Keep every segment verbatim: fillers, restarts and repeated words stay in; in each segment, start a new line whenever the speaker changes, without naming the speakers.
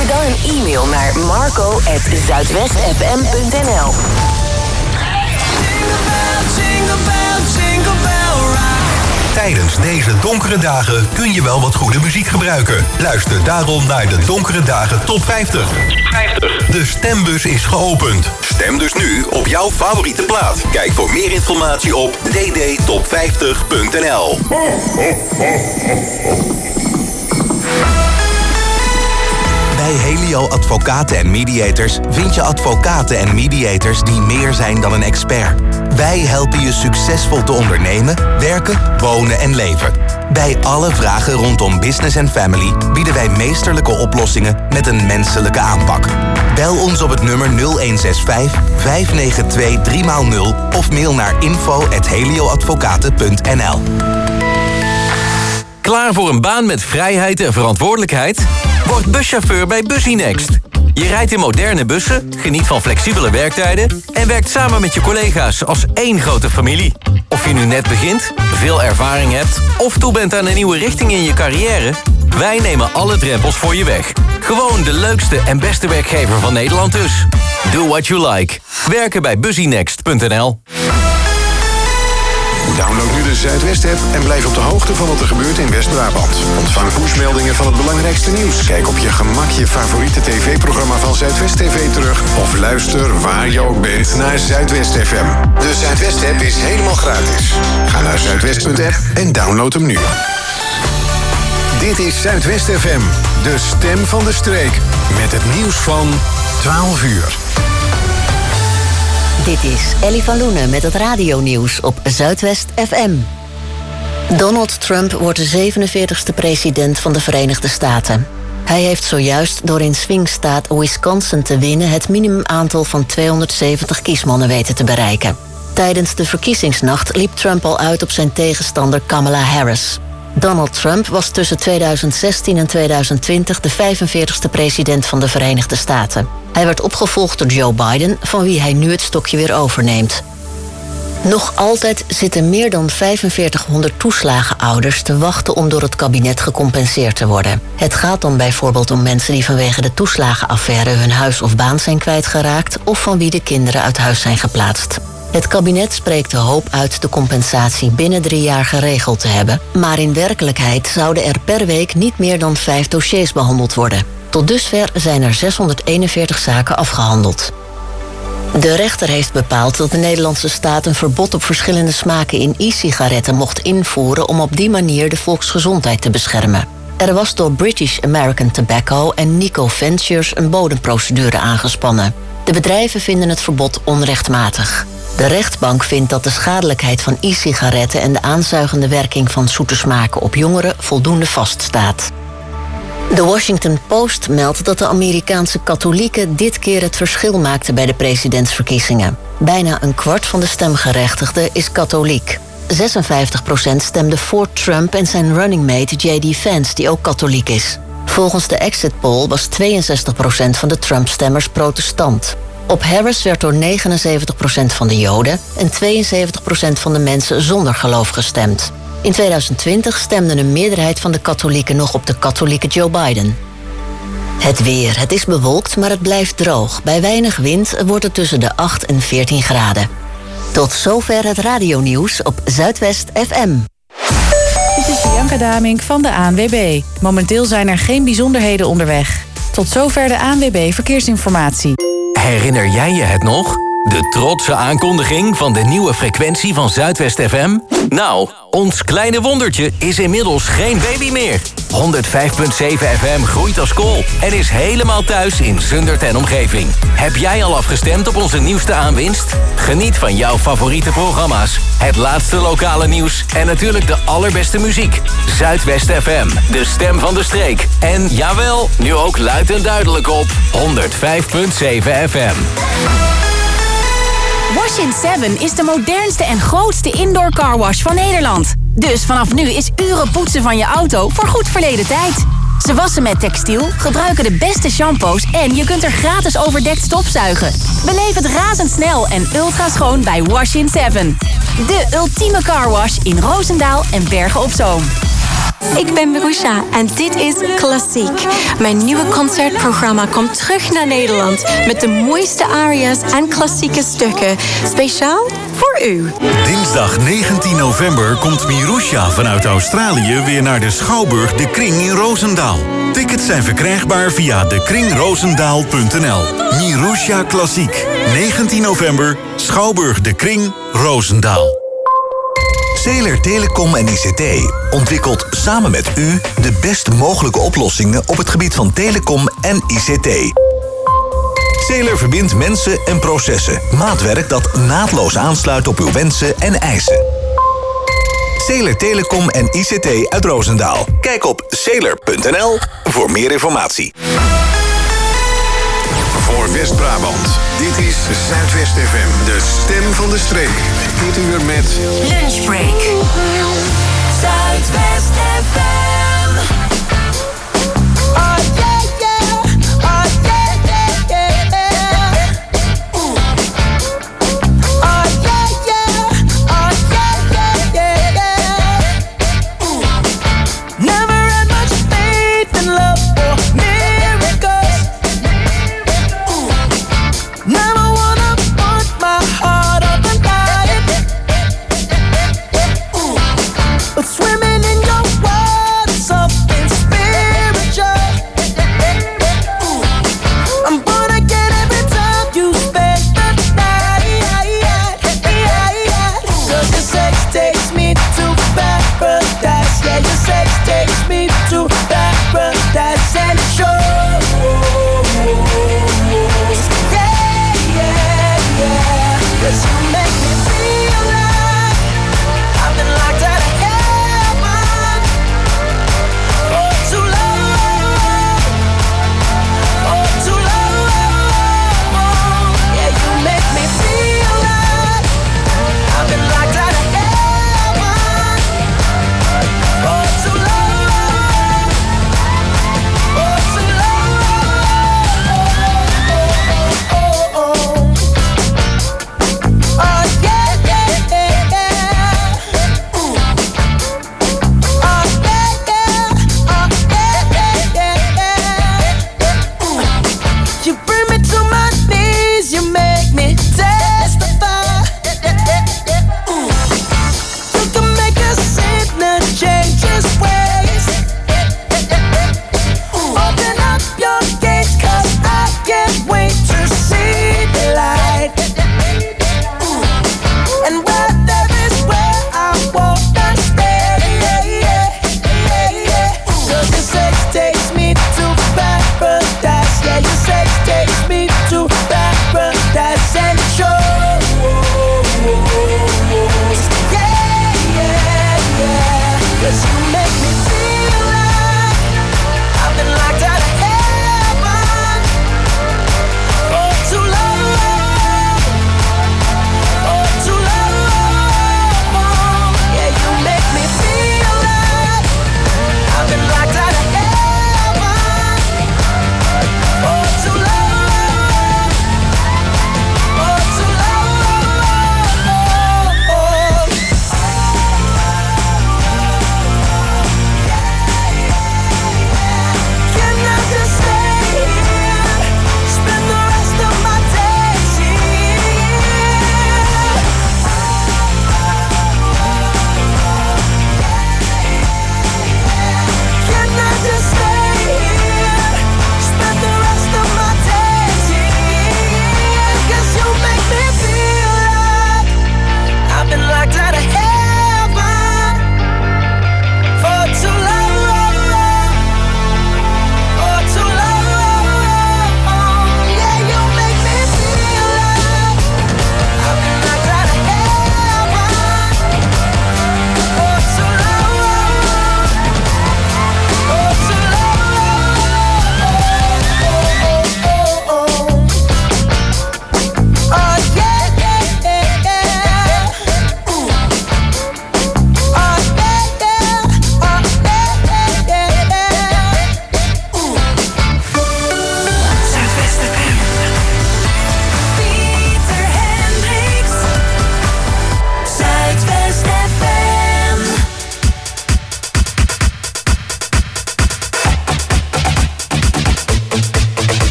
Stuur dan een e-mail naar marco at zuidwest f m punt n l.
Tijdens deze donkere dagen kun je wel wat goede muziek gebruiken. Luister daarom naar de Donkere Dagen Top vijftig. De stembus is geopend. Stem dus nu op jouw favoriete plaat. Kijk voor meer informatie op d d top vijftig punt n l. Bij Helio Advocaten en Mediators vind je advocaten en mediators die meer zijn dan een expert. Wij helpen je succesvol te ondernemen, werken, wonen en leven. Bij alle vragen rondom business en family bieden wij meesterlijke oplossingen met een menselijke aanpak. Bel ons op het nummer nul een zes vijf, vijf negen twee, drie nul of mail naar info at helioadvocaten punt n l.
Klaar voor een baan met vrijheid en verantwoordelijkheid? Word buschauffeur bij Busynext. Je rijdt in moderne bussen, geniet van flexibele werktijden en werkt samen met je collega's als één grote familie. Of je nu net begint, veel ervaring hebt of toe bent aan een nieuwe richting in je carrière, wij nemen alle drempels voor je weg. Gewoon de leukste en beste werkgever van Nederland dus. Do what you like. Werken bij busynext punt n l.
Download nu de Zuidwest-app en blijf op de hoogte van wat er gebeurt in West-Brabant. Ontvang pushmeldingen van het belangrijkste nieuws. Kijk op je gemak je favoriete tv-programma van Zuidwest T V terug. Of luister waar je ook bent naar Zuidwest F M. De Zuidwest-app is helemaal gratis. Ga naar zuidwest punt app en download hem nu. Dit is Zuidwest F M, de stem van de streek. Met het nieuws van twaalf uur.
Dit is Ellie van Loenen met het radionieuws op Zuidwest F M. Donald Trump wordt de zevenenveertigste president van de Verenigde Staten. Hij heeft zojuist door in swingstaat Wisconsin te winnen het minimumaantal van tweehonderdzeventig kiesmannen weten te bereiken. Tijdens de verkiezingsnacht liep Trump al uit op zijn tegenstander Kamala Harris. Donald Trump was tussen tweeduizend zestien en tweeduizend twintig de vijfenveertigste president van de Verenigde Staten. Hij werd opgevolgd door Joe Biden, van wie hij nu het stokje weer overneemt. Nog altijd zitten meer dan vijfenveertighonderd toeslagenouders te wachten om door het kabinet gecompenseerd te worden. Het gaat dan bijvoorbeeld om mensen die vanwege de toeslagenaffaire hun huis of baan zijn kwijtgeraakt of van wie de kinderen uit huis zijn geplaatst. Het kabinet spreekt de hoop uit de compensatie binnen drie jaar geregeld te hebben, maar in werkelijkheid zouden er per week niet meer dan vijf dossiers behandeld worden. Tot dusver zijn er zeshonderdeenenveertig zaken afgehandeld. De rechter heeft bepaald dat de Nederlandse staat een verbod op verschillende smaken in e-sigaretten mocht invoeren om op die manier de volksgezondheid te beschermen. Er was door British American Tobacco en Nico Ventures een bodemprocedure aangespannen. De bedrijven vinden het verbod onrechtmatig. De rechtbank vindt dat de schadelijkheid van e-sigaretten en de aanzuigende werking van zoete smaken op jongeren voldoende vaststaat. De Washington Post meldt dat de Amerikaanse katholieken dit keer het verschil maakten bij de presidentsverkiezingen. Bijna een kwart van de stemgerechtigden is katholiek. zesenvijftig procent stemde voor Trump en zijn running mate J D Vance, die ook katholiek is. Volgens de exit poll was tweeënzestig procent van de Trump-stemmers protestant. Op Harris werd door negenenzeventig procent van de Joden en tweeënzeventig procent van de mensen zonder geloof gestemd. In tweeduizend twintig stemde een meerderheid van de katholieken nog op de katholieke Joe Biden. Het weer. Het is bewolkt, maar het blijft droog. Bij weinig wind wordt het tussen de acht en veertien graden. Tot zover het radionieuws op Zuidwest F M.
Dit is Bianca Damink van de A N W B. Momenteel zijn er geen bijzonderheden onderweg. Tot zover de A N W B Verkeersinformatie.
Herinner jij je het nog? De trotse aankondiging van de nieuwe frequentie van Zuidwest F M? Nou, ons kleine wondertje is inmiddels geen baby meer. honderdvijf komma zeven F M groeit als kool en is helemaal thuis in Zundert en omgeving. Heb jij al afgestemd op onze nieuwste aanwinst? Geniet van jouw favoriete programma's, het laatste lokale nieuws en natuurlijk de allerbeste muziek. Zuidwest F M, de stem van de streek. En jawel, nu ook luid en duidelijk op honderdvijf komma zeven F M.
Wash-in seven is de modernste en grootste indoor carwash van Nederland. Dus vanaf nu is uren poetsen van je auto voor goed verleden tijd. Ze wassen met textiel, gebruiken de beste shampoos en je kunt er gratis overdekt stofzuigen. Beleef het razendsnel en ultra schoon bij Wash-in seven. De ultieme carwash in Roosendaal en Bergen op Zoom.
Ik ben Marusha en dit is Klassiek. Mijn nieuwe concertprogramma komt terug naar Nederland met de mooiste aria's en klassieke stukken. Speciaal voor u.
Dinsdag negentien november komt Marusha vanuit Australië weer naar de Schouwburg De Kring in Roosendaal. Tickets zijn verkrijgbaar via de kring roosendaal punt n l. Marusha Klassiek. negentien november, Schouwburg De Kring, Roosendaal.
Zeeler Telecom en I C T ontwikkelt samen met u de best mogelijke oplossingen op het gebied van telecom en I C T. Zeeler verbindt mensen en processen. Maatwerk dat naadloos aansluit op uw wensen en eisen. Zeeler Telecom en I C T uit Roosendaal. Kijk op zeeler punt n l voor meer informatie.
Voor West-Brabant. Dit is Zuidwest F M, de stem van de streek. Dit uur met
Lunchbreak. Zuidwest F M. Oh yeah, yeah. Oh yeah, yeah, yeah. Ooh. Oh yeah, yeah. Oh yeah, yeah, yeah. Ooh. Never had much faith in love or miracles. Ooh. Never wanna put my heart on the line. Ooh.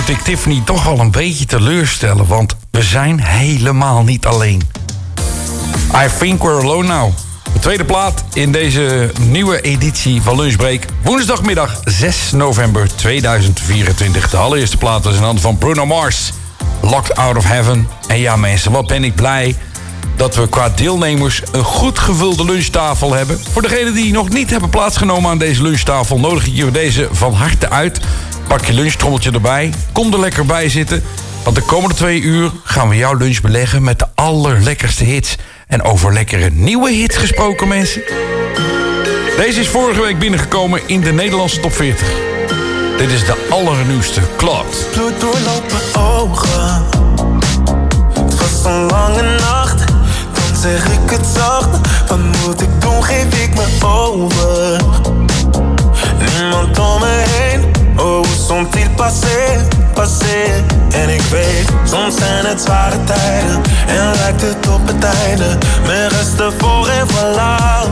moet ik Tiffany toch wel een beetje teleurstellen, want we zijn helemaal niet alleen. I think we're alone now. De tweede plaat in deze nieuwe editie van Lunchbreak. Woensdagmiddag zes november tweeduizend vierentwintig. De allereerste plaat was in handen van Bruno Mars. Locked Out of Heaven. En ja mensen, wat ben ik blij dat we qua deelnemers een goed gevulde lunchtafel hebben. Voor degenen die nog niet hebben plaatsgenomen aan deze lunchtafel, nodig ik je deze van harte uit. Pak je lunchtrommeltje erbij. Kom er lekker bij zitten. Want de komende twee uur gaan we jouw lunch beleggen met de allerlekkerste hits. En over lekkere nieuwe hits gesproken, mensen. Deze is vorige week binnengekomen in de Nederlandse top veertig. Dit is de allernieuwste Claude.
Bloed doorlopen ogen. Het was een lange nacht. Dan zeg ik het zacht. Wat moet ik doen, geef ik me over. Niemand om me heen. Oh, sont-ils passé, passé. En ik weet, soms zijn het zware tijden. En lijkt het op het einde. Mijn resten voor en voilà.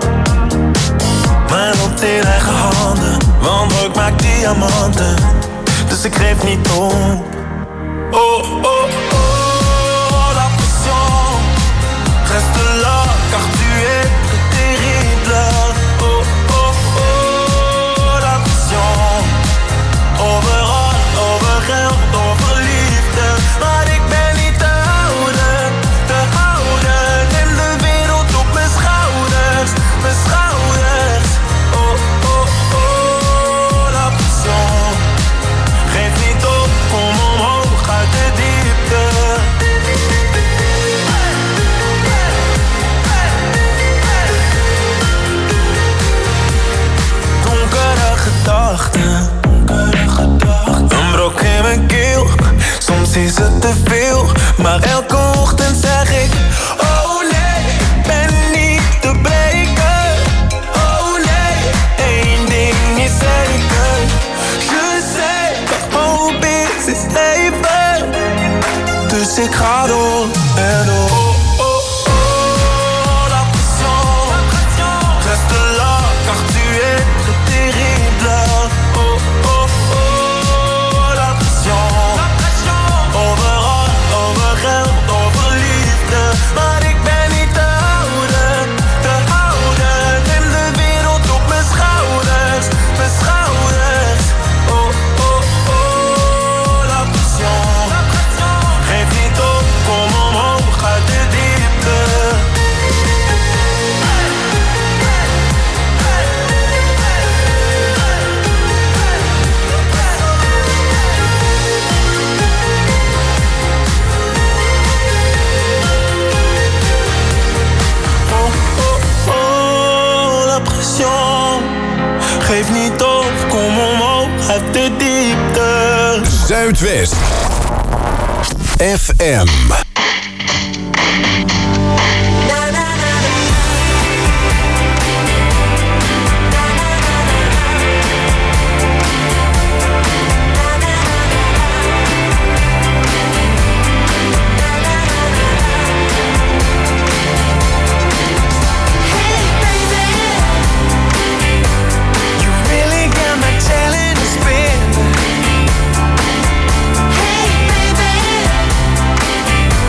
Mijn lot in eigen handen. Want ik maak diamanten. Dus ik geef niet om. Oh, oh, oh, la pression. Reste là, car tu es terrible. Oh, oh, oh, la pression. Overal, over geld, over liefde. Maar ik ben niet te houden, te houden. En de wereld op mijn schouders, mijn schouders. Oh, oh, oh, la pression. Geef niet op, kom omhoog uit de diepte. Donkere gedachten. Een brok in mijn keel, soms is het te veel. Maar elke ochtend zeg ik, oh nee, ik ben niet te breken. Oh nee, één ding is zeker. Je sais, dat hoop is, is leven. Dus ik ga door en door. Oh, oh, oh, la pression. Reste là, car tu es terrible. Oh, oh, oh, la pression. Overal, over geld, over liefde. Maar ik ben niet te houden, te houden. En de wereld op mijn schouders, mijn schouders. Oh, oh, oh, la pression. Geef niet op, kom omhoog uit de diepte. Geef niet op, kom omhoog uit de diepte.
Zuidwest F M.
Hey baby,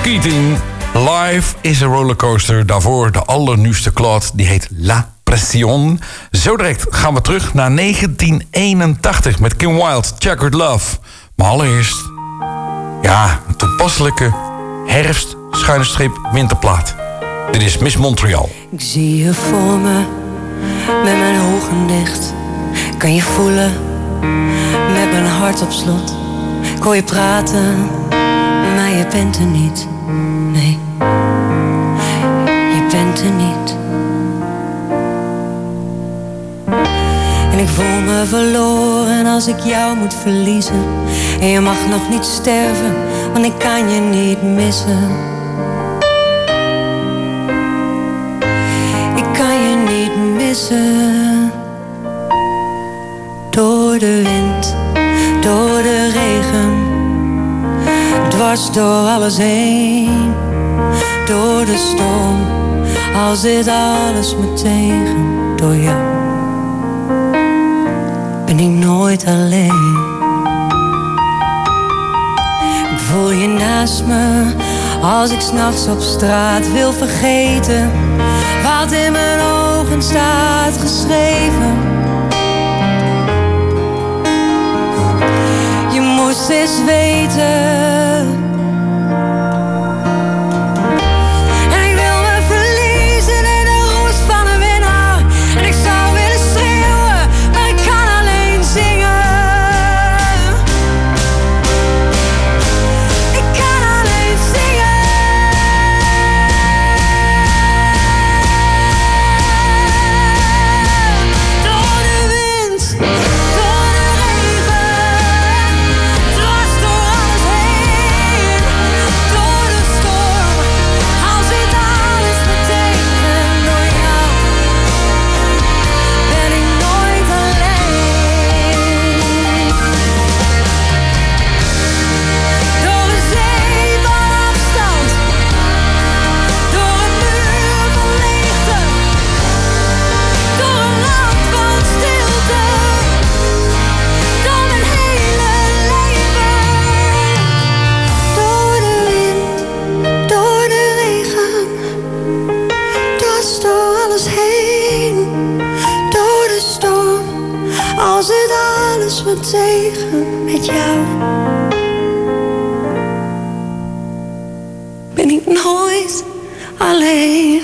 Keating. Life is a rollercoaster. Daarvoor de allernieuwste Claude. Die heet La Pression. Zo direct gaan we terug naar negentien eenentachtig met Kim Wilde, Checkered Love. Maar allereerst, ja, een toepasselijke herfst, schuine streep, winterplaat. Dit is Miss Montreal.
Ik zie je voor me, met mijn ogen dicht. Kan je voelen, met mijn hart op slot. Ik hoor je praten, maar je bent er niet. Nee, je bent er niet. En ik voel me verloren als ik jou moet verliezen. En je mag nog niet sterven, want ik kan je niet missen. Ik kan je niet missen. Door de wind, door de regen, dwars door alles heen. Door de storm, al zit alles me tegen. Door jou ben ik nooit alleen. Ik voel je naast me, als ik 's nachts op straat wil vergeten wat in mijn ogen staat geschreven. Je moest eens weten. Tegen met jou ben ik nooit alleen.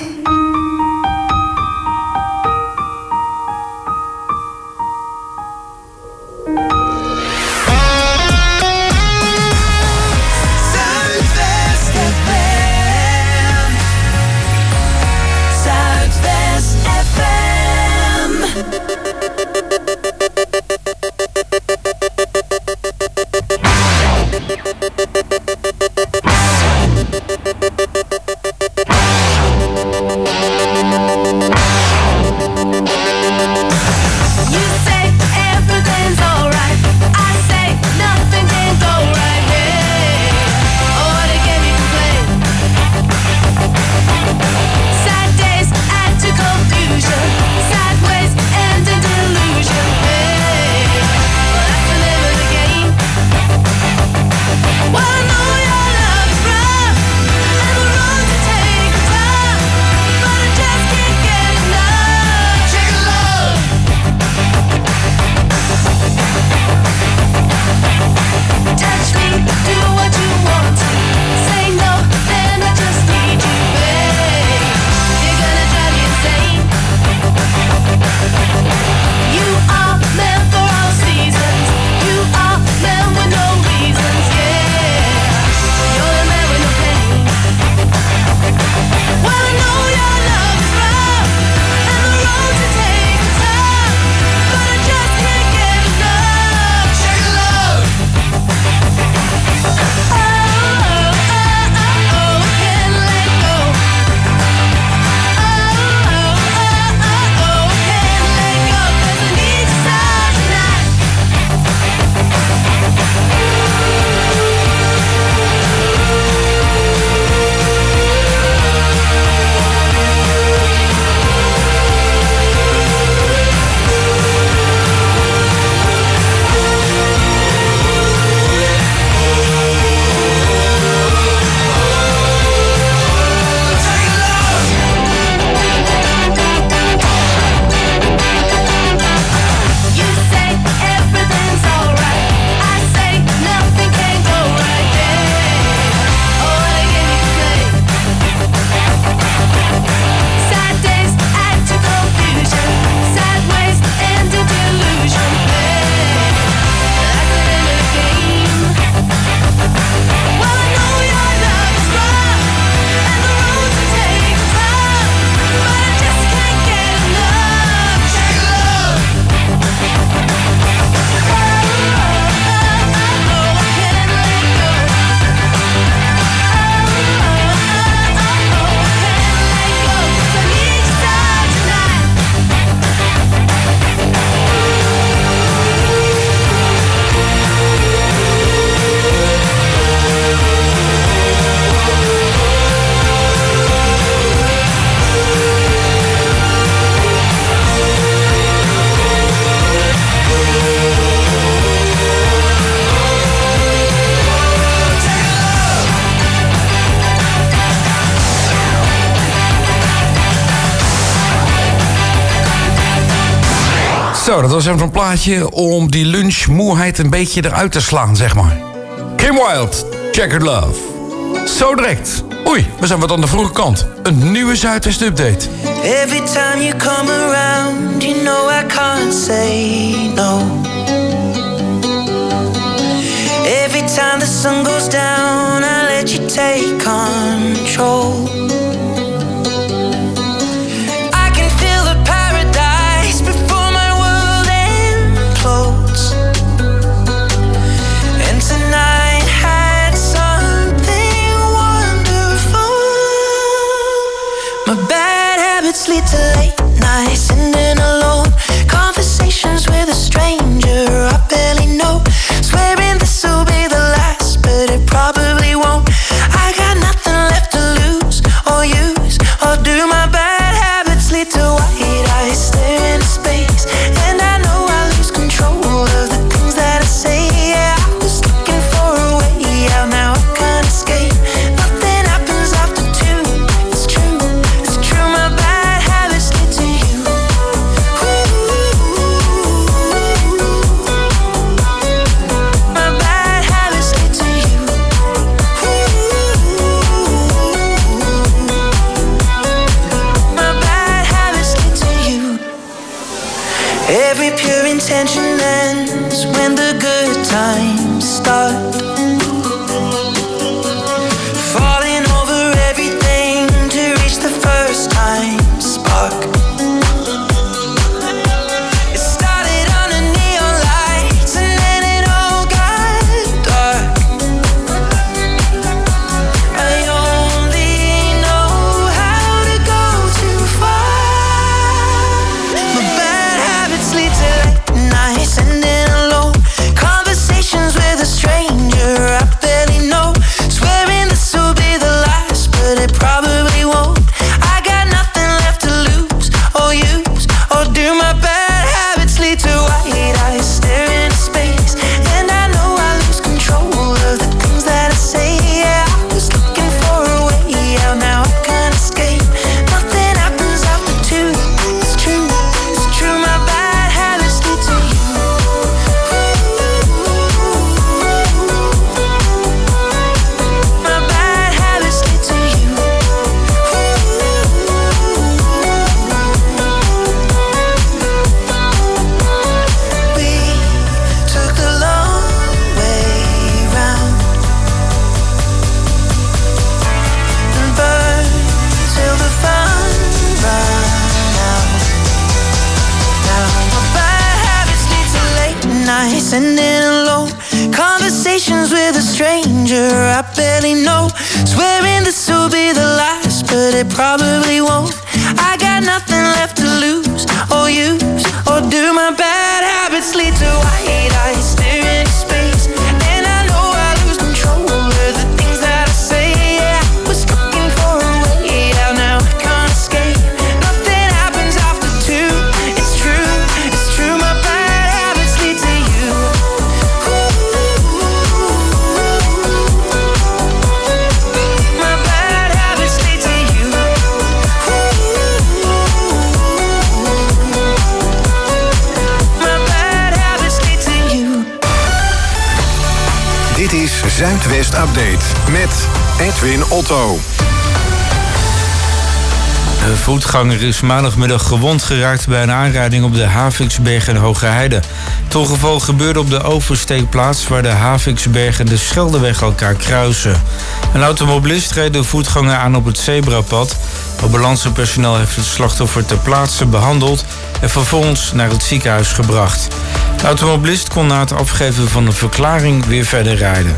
Zo, dat was even een plaatje om die lunchmoeheid een beetje eruit te slaan, zeg maar. Kim Wilde, Checkered Love. Zo direct. Oei, we zijn wat aan de vroege kant. Een nieuwe Zuidwest Update.
Every time you come around, you know I can't say no. Every time the sun goes down, I let you take control. Lead to late nights, sitting alone. Conversations with a stranger I barely know. Swearing this will be the last, but it probably won't. I got nothing left to lose or use or do. My bad habits lead to white eyes staring into space, and I know I lose control of the things that I say. Yeah, I was looking for a way out, now I can't escape. Nothing happens after two. It's true, it's true. My bad. Every pure intention ends when the good times start. Falling over everything to reach the first time spark. It started under neon lights and then it all got dark. I only know how to go too far. My bad habits lead to late nights, sending alone. Conversations with a stranger I barely know. Swearing this will be the last, but it probably won't. I got nothing left to lose or use or do. My bad habits lead to white eyes staring into space, and I know I lose control of the things that I say. Yeah, I was looking for a way out, now I can't escape. Nothing happens after two. It's true, it's true. My bad habits lead to you. My bad habits lead to you. We took the long way round and burned till the fun ran out. Now my bad habits lead to late nights, sending alone. Conversations with a stranger I barely know. Swearing this will be the last, but it probably won't. I got nothing left to lose or use or do. My bad habits lead to white eyes staring into space, and I know I lose control of the things that I say. Yeah, I was looking for a way out, now I can't escape. Nothing happens after two. It's true, it's true. My bad habits lead to you. My bad habits lead to you. My bad habits lead to you.
Dit is Zuidwest Update met Edwin Otto.
Een voetganger is maandagmiddag gewond geraakt bij een aanrijding op de Haviksberg en Hogeheide. Het ongeval gebeurde op de oversteekplaats waar de Haviksberg en de Scheldeweg elkaar kruisen. Een automobilist reed de voetganger aan op het zebrapad. Ambulancepersoneel heeft het slachtoffer ter plaatse behandeld en vervolgens naar het ziekenhuis gebracht. De automobilist kon na het afgeven van een verklaring weer verder rijden.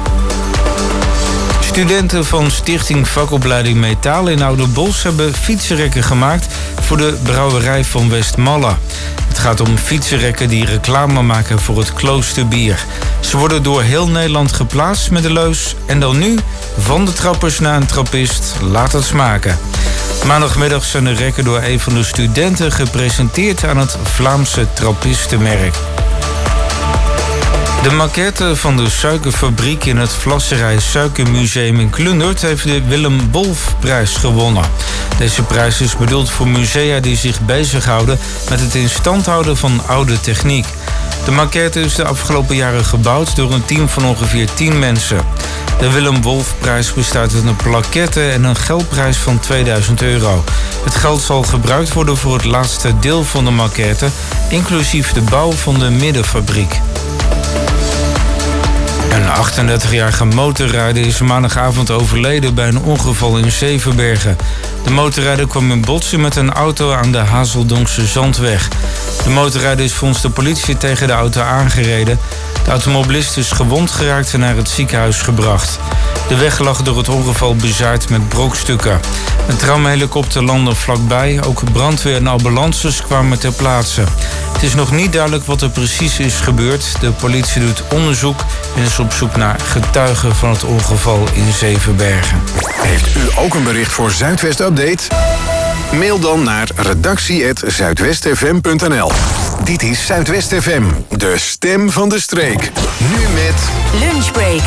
Studenten van Stichting Vakopleiding Metaal in Ouderbosch hebben fietsenrekken gemaakt voor de brouwerij van Westmalle. Het gaat om fietsenrekken die reclame maken voor het kloosterbier. Ze worden door heel Nederland geplaatst met de leus en dan nu van de trappers naar een trappist, laat het smaken. Maandagmiddag zijn de rekken door een van de studenten gepresenteerd aan het Vlaamse trappistenmerk. De maquette van de suikerfabriek in het Vlasserij Suikermuseum in Klundert heeft de Willem Wolf-prijs gewonnen. Deze prijs is bedoeld voor musea die zich bezighouden met het instand houden van oude techniek. De maquette is de afgelopen jaren gebouwd door een team van ongeveer tien mensen. De Willem Wolf-prijs bestaat uit een plaquette en een geldprijs van tweeduizend euro. Het geld zal gebruikt worden voor het laatste deel van de maquette, inclusief de bouw van de middenfabriek. Een achtendertigjarige motorrijder is maandagavond overleden bij een ongeval in Zevenbergen. De motorrijder kwam in botsing met een auto aan de Hazeldonkse Zandweg. De motorrijder is volgens de politie tegen de auto aangereden. De automobilist is gewond geraakt en naar het ziekenhuis gebracht. De weg lag door het ongeval bezaaid met brokstukken. Een tramhelikopter landde vlakbij. Ook brandweer en ambulances kwamen ter plaatse. Het is nog niet duidelijk wat er precies is gebeurd. De politie doet onderzoek en is op zoek naar getuigen van het ongeval in Zevenbergen.
Heeft u ook een bericht voor Zuidwest Update? Mail dan naar redactie apenstaartje zuidwest f m punt n l. Dit is Zuidwest F M, de stem van de streek. Nu met
Lunchbreak.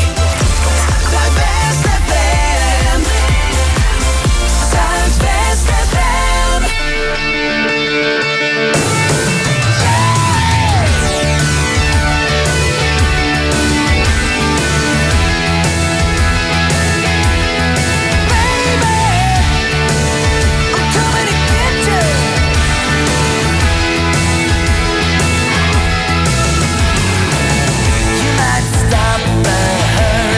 Stop the hurt.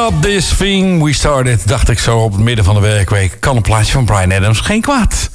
up this thing we started, dacht ik zo op het midden van de werkweek. Kan een plaatje van Bryan Adams geen kwaad.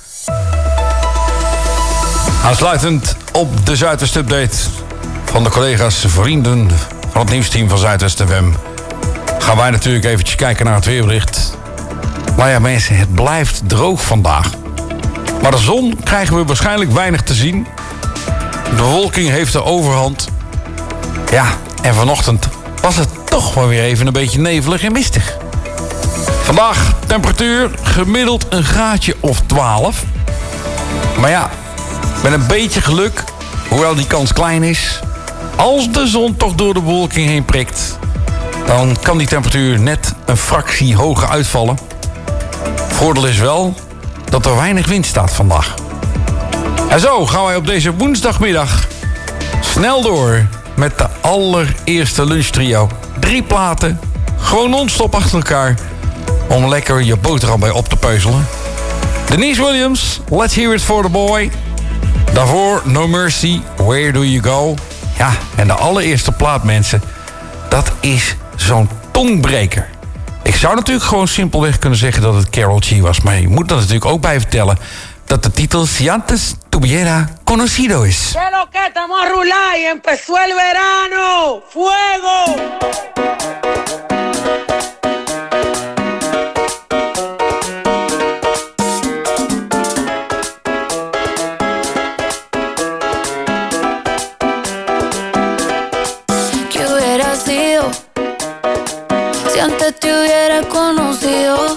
Aansluitend op de Zuidwest Update van de collega's, vrienden van het nieuwsteam van Zuidwest F M... gaan wij natuurlijk eventjes kijken naar het weerbericht. Maar ja mensen, het blijft droog vandaag. Maar de zon krijgen we waarschijnlijk weinig te zien. De bewolking heeft de overhand. Ja, en vanochtend was het toch wel weer even een beetje nevelig en mistig. Vandaag temperatuur gemiddeld een graadje of twaalf. Maar ja, met een beetje geluk, hoewel die kans klein is... als de zon toch door de bewolking heen prikt... dan kan die temperatuur net een fractie hoger uitvallen. Voordeel is wel dat er weinig wind staat vandaag. En zo gaan wij op deze woensdagmiddag snel door met de allereerste lunchtrio. Drie platen, gewoon non-stop achter elkaar... om lekker je boterham bij op te peuzelen. Denise Williams, Let's Hear It For The Boy. Daarvoor No Mercy, Where Do You Go. Ja, en de allereerste plaat, mensen, dat is zo'n tongbreker. Ik zou natuurlijk gewoon simpelweg kunnen zeggen dat het Karol G was... maar je moet er natuurlijk ook bij vertellen... dat de titel Si Antes Tuviera Conocido is.
¿Qué lo que estamos a rular y empezó el verano? ¡Fuego!
¿Qué hubiera sido si antes te hubiera conocido?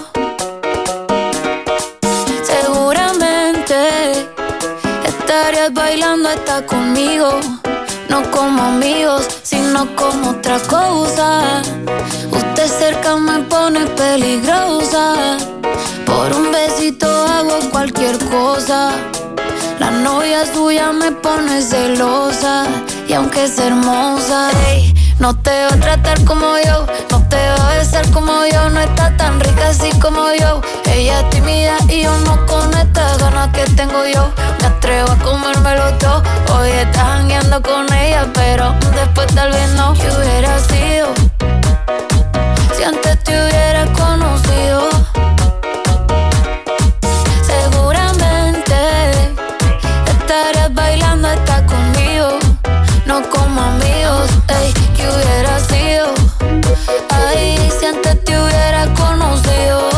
Estarías bailando hasta conmigo, no como amigos, sino como otra cosa. Usted cerca me pone peligrosa, por un besito hago cualquier cosa. La novia suya me pone celosa, y aunque es hermosa, ey, no te va a tratar como yo, no te va a besar como yo, no está tan rica así como yo. Ella es tímida y yo no con estas ganas que tengo yo. Me atrevo a comérmelo todo, hoy estás jangueando con ella, pero después tal vez no. ¿Qué hubiera sido si antes te hubiera conocido? Seguramente estarías bailando hasta conmigo, no como amigos, ey. ¿Qué hubiera sido? Ay, si antes te hubiera conocido.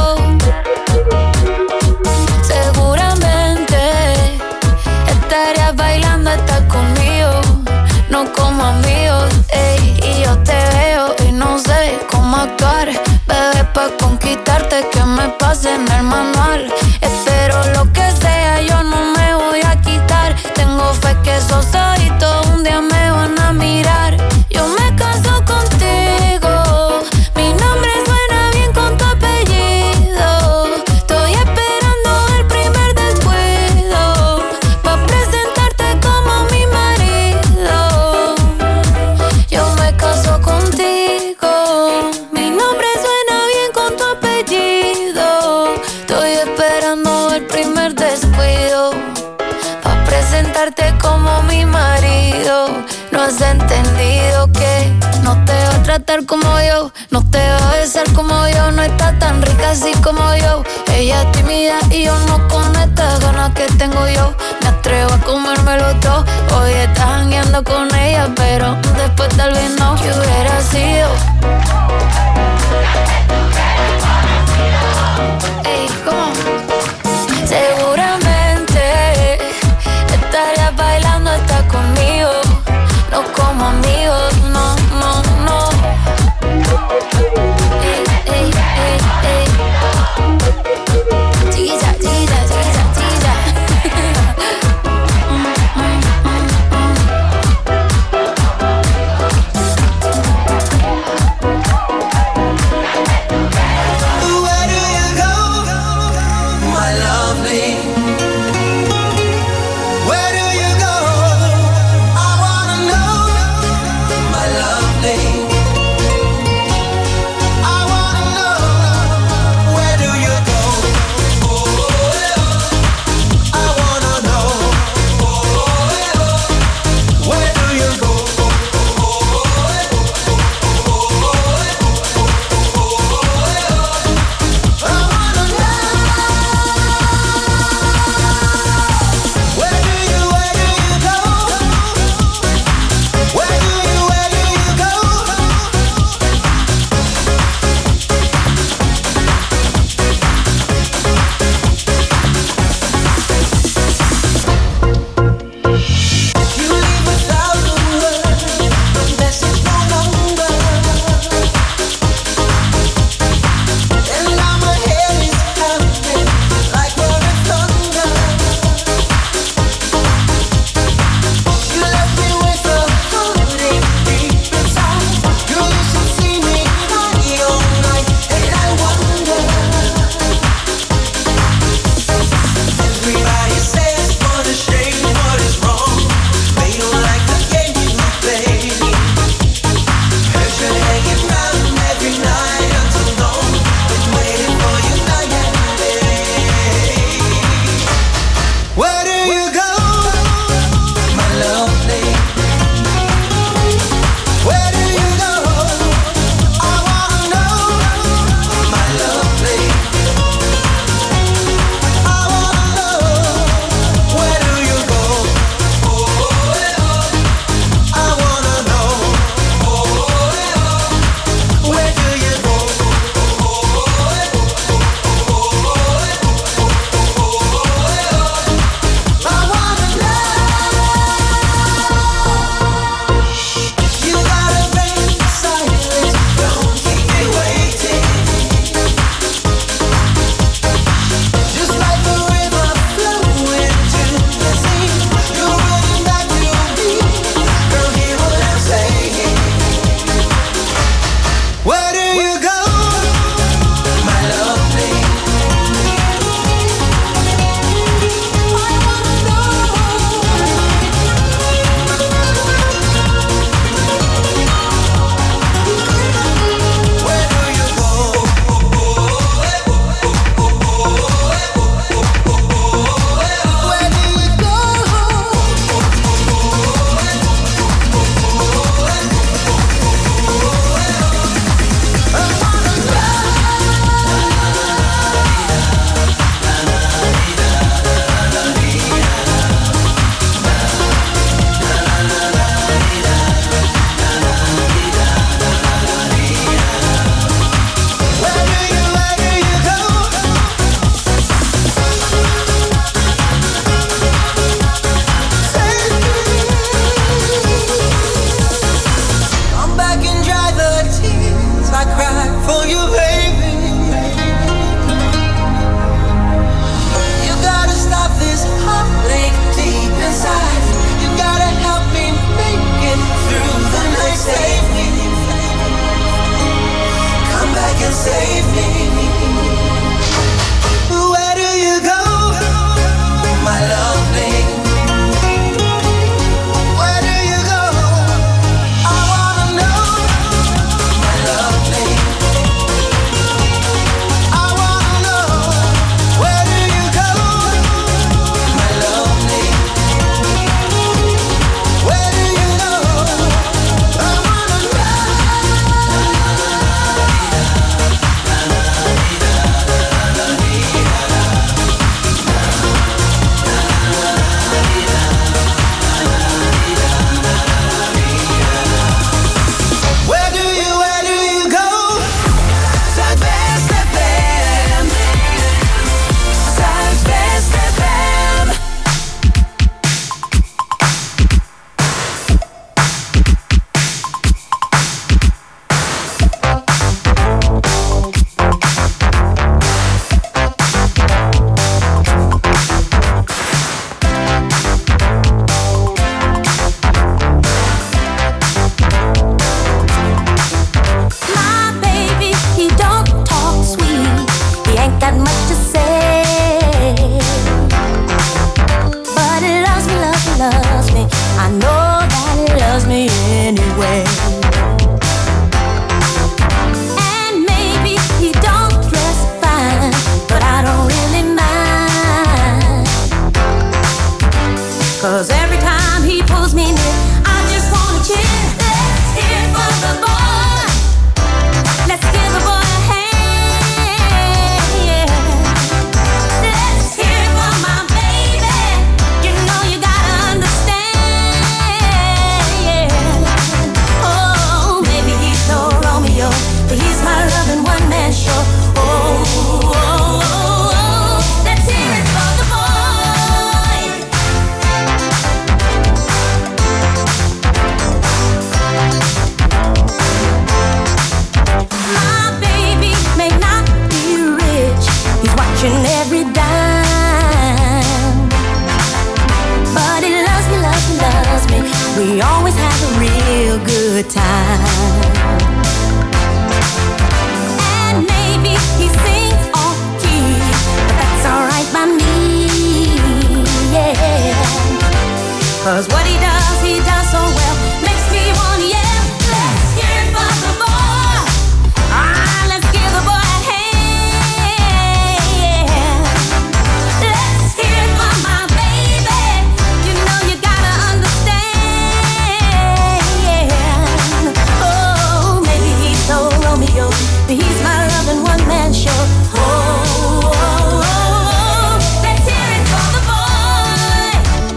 Seguramente estarías bailando hasta conmigo, no como amigos, ey. Y yo te veo y no sé cómo actuar, bebé, pa' conquistarte que me pase en el manual. Espero lo que sea, yo no me voy a quitar. Tengo fe que esos ojitos un día me van a mirar. Yo me caso contigo, mi nombre suena bien con tu apellido. Estoy esperando el primer descuido, pa' presentarte como mi marido. Yo me caso contigo, mi nombre suena bien con tu apellido. Estoy esperando el primer descuido, pa' presentarte como mi marido. No has entendido que no te va a tratar como yo, no te va a besar como yo, no está tan rica así como yo. Ella es tímida y yo no con estas ganas que tengo yo. Me atrevo a comérmelo todo, hoy estás jangueando con ella, pero después tal vez no. ¿Qué hubiera sido? Ey, ¿cómo? Seguramente estarías bailando hasta conmigo, no como amigos, no, no, no. Ey, ey, ey, ey. Chiquilla, chiquilla, chiquilla, chiquilla. Mm, mm, mm, mm.
anyway. And maybe he don't dress fine, but I don't really mind. 'Cause every time he pulls me near, I just wanna cheer. Let's hear it for the boy. Let's give the boy a hand. Yeah. Let's hear it for my baby. You know you gotta understand. Yeah. Oh, maybe he's no Romeo, but he's my loving one man show. Oh, oh, oh, oh. Let's hear it for the boy. My baby may not be rich, he's watching every dime, but he loves me, loves me, loves me. We always have a real good time. And maybe he sings off key, but that's alright by me, yeah. 'Cause what he does, he does so well, makes me wanna yell. Let's hear it for the boy. Ah, let's give the boy a hand. Yeah. Let's hear it for my baby. You know you gotta understand. Yeah. Oh, maybe he's no Romeo, but he's my loving one man show. Oh, oh, oh, oh. Let's hear it for the boy.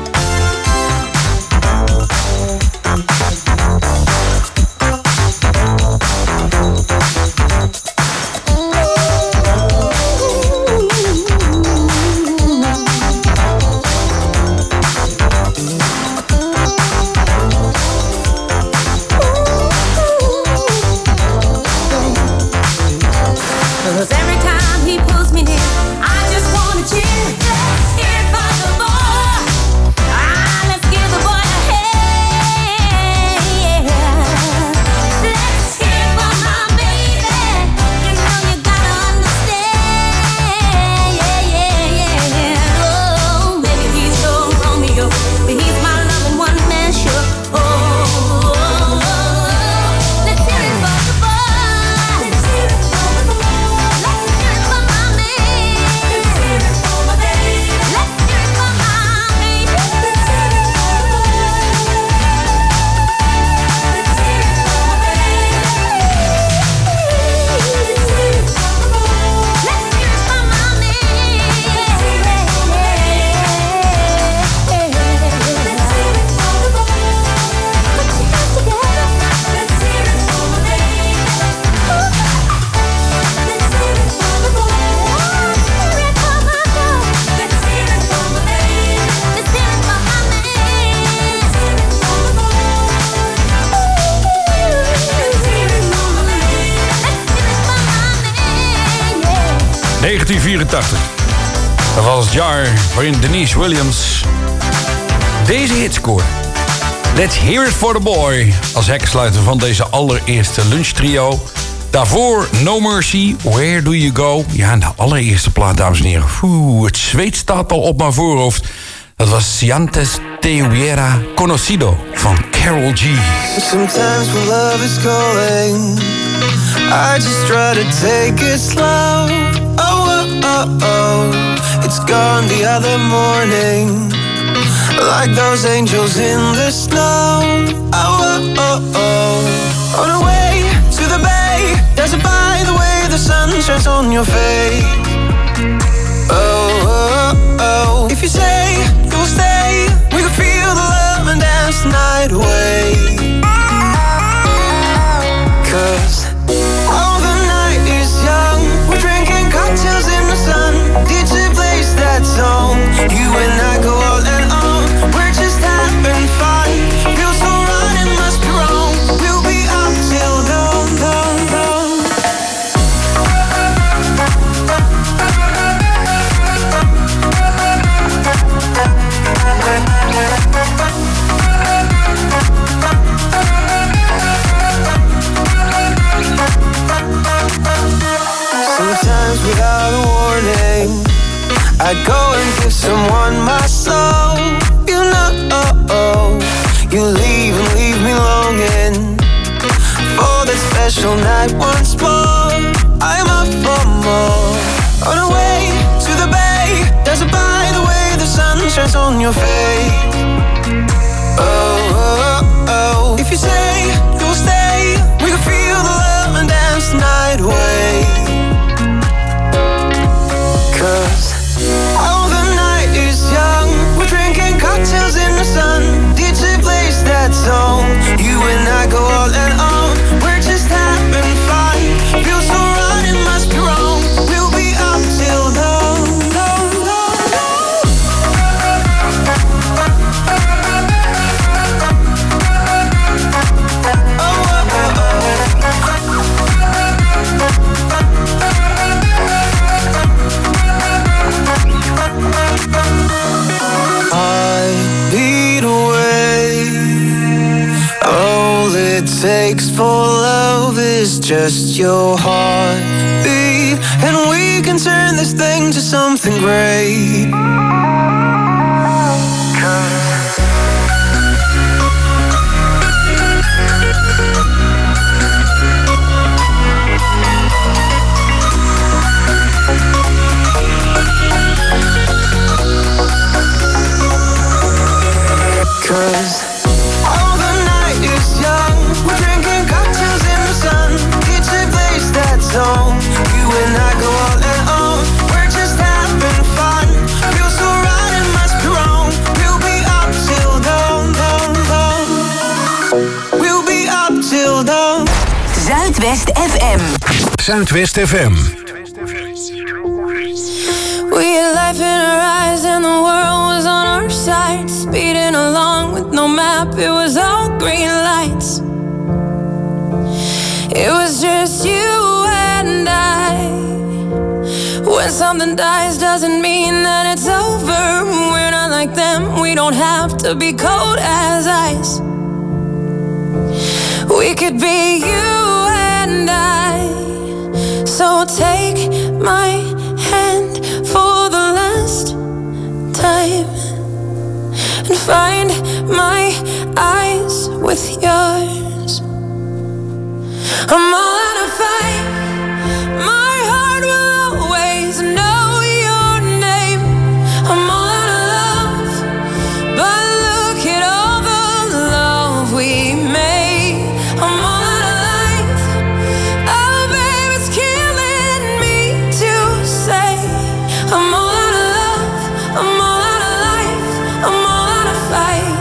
Cause every time he pulls me near, I just wanna cheer. Let's hear it for the boy. Ah, let's give the boy a hand. Yeah. Let's hear it for my baby. You know you gotta understand. Yeah, yeah, yeah, yeah. Oh, maybe he's no Romeo, but he's my loving one man show. Oh, oh, oh, oh. Let's hear it for the boy. Let's hear it for the boy. Let's hear it for my man. Let's hear it for my baby. Let's hear it for my baby. Let's hear it for the Let's hear it for my baby. Let's hear it for the Let's hear it for my man. Let's hear it for my baby. Let's hear it for the Put your hands together. Let's hear it for my baby. Let's hear it for the boy. Let's hear it for my girl. Let's hear it for my baby. Let's hear it for my man. Let's hear it for the boy. Let's hear it for my baby. Let's hear it for my man. Yeah.
negentien vierentachtig. Dat was het jaar waarin Denise Williams deze hit scoorde. Let's Hear It For The Boy als hekkensluiter van deze allereerste lunchtrio. Daarvoor No Mercy, Where Do You Go? Ja, de allereerste plaat, dames en heren. Oeh, het zweet staat al op mijn voorhoofd. Dat was Si Antes Te Hubiera Conocido van Karol G.
Sometimes when love is calling, I just try to take it slow. Oh, oh, oh, oh. It's gone the other morning, like those angels in the snow. Oh, oh, oh, oh. On our way to the bay, dancing by the way the sun shines on your face. Oh, oh, oh. If you say you'll stay, we can feel the love and dance the night away. 'Cause all the night is young, we're drinking cocktails in the sun. D J plays that song, you and I go all and on. We're just having fun, feels so right, it must be wrong. We'll be up till dawn, dawn, dawn. special night once more. I'm up for more. On our way to the bay, there's a by the way the sun shines on your face. Oh, oh, oh. If you say you'll stay, we can feel the love and dance the night away. Cause all the night is young, we're drinking cocktails in the sun. D J plays that song, you and I go all and on. We're just having fun, feels so right, it must be wrong. We'll be up till dawn, dawn, dawn, dawn. Oh, oh, oh, oh. Heartbeat away. All it takes for love is just your heartbeat, and we can turn this thing to something great. Cause all the night is young, we're drinking cocktails in the sun. D J plays that song, you and I go all and on. We're just having fun, feels so right, it must be wrong. We'll be up till dawn, dawn, dawn. We'll be up till dawn.
Zuidwest F M.
Zuidwest F M.
We had life in our eyes and the world was on our side. Speeding along with no map, it was all green lights. It was just you and I. When something dies doesn't mean that it's over. We're not like them, we don't have to be cold as ice. We could be you and I. So take my hand for the last time and find my eyes with yours. I'm all out of fight. My heart will always know your name. I'm all out of love, but look at all the love we made. I'm all out of life. Oh, babe, it's killing me to say. I'm all out of love. I'm all out of life. I'm all out of fight.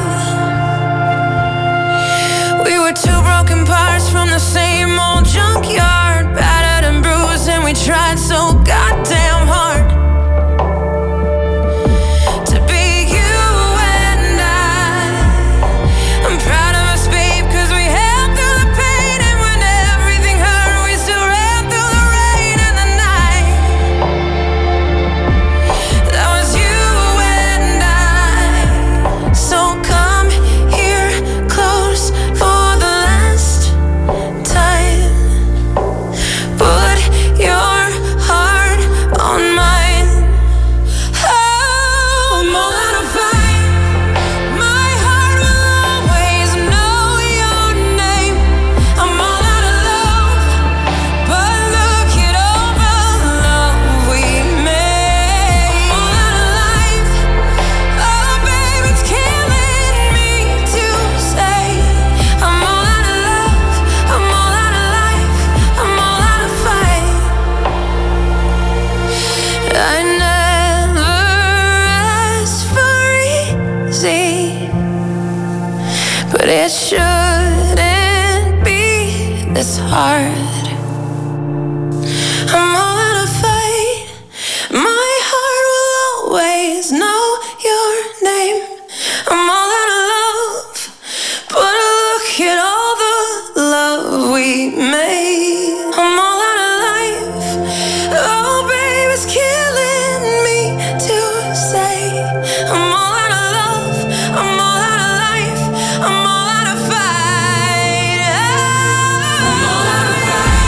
We were two broken parts from the same old junkyard, battered and bruised, and we tried so goddamn hard to be you and I. I'm proud of us, babe, cause we held through the pain, and when everything hurt, we still ran through the rain and the night. That was you and I. So come here close for the last time. Put your heart on mine. Oh, I'm all out of fight. My heart will always know your name. I'm all out of love, but look at all the love we made. I'm all out of life. Oh, babe, it's killing me to say. I'm all out of love. I'm all out of life. I'm all out of fight. I never asked for easy, but it shouldn't be this hard. I'm all out of fight. My heart will always know your name. I'm all out of love, but look at all the love we made. I'm all out of life. Oh, babe, it's killing me to say. I'm all out of love. I'm all out of life. I'm all out of fight. I'm all out of fight.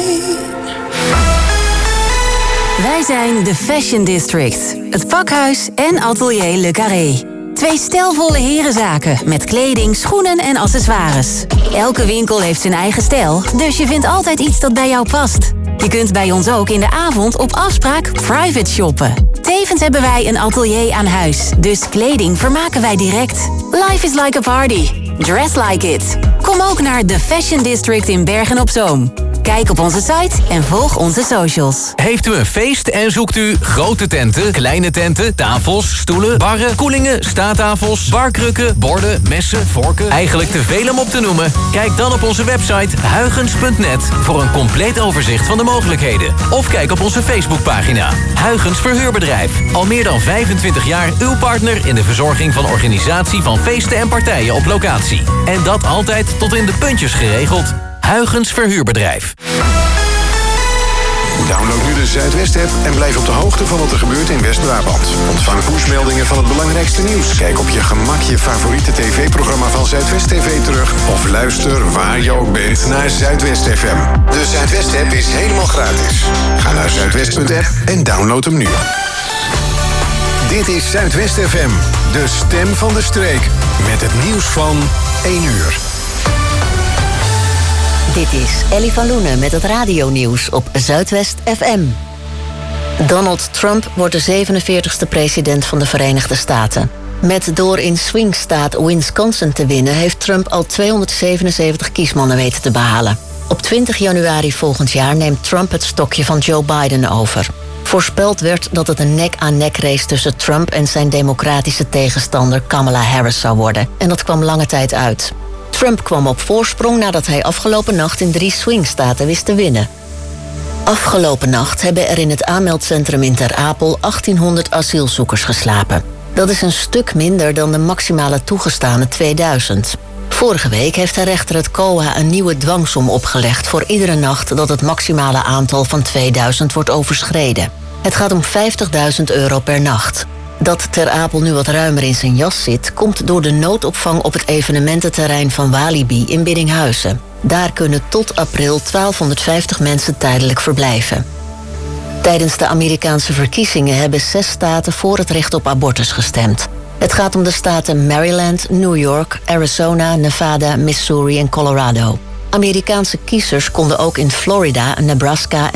Wij zijn de Fashion District, het pakhuis en atelier Le Carré. Twee stijlvolle herenzaken met kleding, schoenen en accessoires. Elke winkel heeft zijn eigen stijl, dus je vindt altijd iets dat bij jou past. Je kunt bij ons ook in de avond op afspraak private shoppen. Tevens hebben wij een atelier aan huis, dus kleding vermaken wij direct. Life is like a party. Dress like it. Kom ook naar de Fashion District in Bergen-op-Zoom. Kijk op onze site en volg onze socials.
Heeft u een feest en zoekt u grote tenten, kleine tenten, tafels, stoelen, barren, koelingen, staattafels, barkrukken, borden, messen, vorken? Eigenlijk te veel om op te noemen? Kijk dan op onze website huygens punt net voor een compleet overzicht van de mogelijkheden. Of kijk op onze Facebookpagina. Huygens Verhuurbedrijf. Al meer dan vijfentwintig jaar uw partner in de verzorging van organisatie van feesten en partijen op locatie. En dat altijd tot in de puntjes geregeld. Huygens Verhuurbedrijf.
Download nu de Zuidwest-app en blijf op de hoogte van wat er gebeurt in West-Brabant. Ontvang pushmeldingen van het belangrijkste nieuws. Kijk op je gemak je favoriete tv-programma van Zuidwest T V terug. Of luister waar je ook bent naar Zuidwest F M. De Zuidwest-app is helemaal gratis. Ga naar zuidwest punt app en download hem nu. Dit is Zuidwest F M, de stem van de streek. Met het nieuws van één uur.
Dit is Ellie van Loenen met het radionieuws op Zuidwest F M. Donald Trump wordt de zevenenveertigste president van de Verenigde Staten. Met door in swingstaat Wisconsin te winnen heeft Trump al tweehonderdzevenenzeventig kiesmannen weten te behalen. Op twintig januari volgend jaar neemt Trump het stokje van Joe Biden over. Voorspeld werd dat het een nek-aan-nek race tussen Trump en zijn democratische tegenstander Kamala Harris zou worden. En dat kwam lange tijd uit. Trump kwam op voorsprong nadat hij afgelopen nacht in drie swingstaten wist te winnen. Afgelopen nacht hebben er in het aanmeldcentrum in Ter Apel achttienhonderd asielzoekers geslapen. Dat is een stuk minder dan de maximale toegestane tweeduizend. Vorige week heeft de rechter het C O A een nieuwe dwangsom opgelegd voor iedere nacht dat het maximale aantal van tweeduizend wordt overschreden. Het gaat om vijftigduizend euro per nacht. Dat Ter Apel nu wat ruimer in zijn jas zit, komt door de noodopvang op het evenemententerrein van Walibi in Biddinghuizen. Daar kunnen tot april twaalfhonderdvijftig mensen tijdelijk verblijven. Tijdens de Amerikaanse verkiezingen hebben zes staten voor het recht op abortus gestemd. Het gaat om de staten Maryland, New York, Arizona, Nevada, Missouri en Colorado. Amerikaanse kiezers konden ook in Florida, Nebraska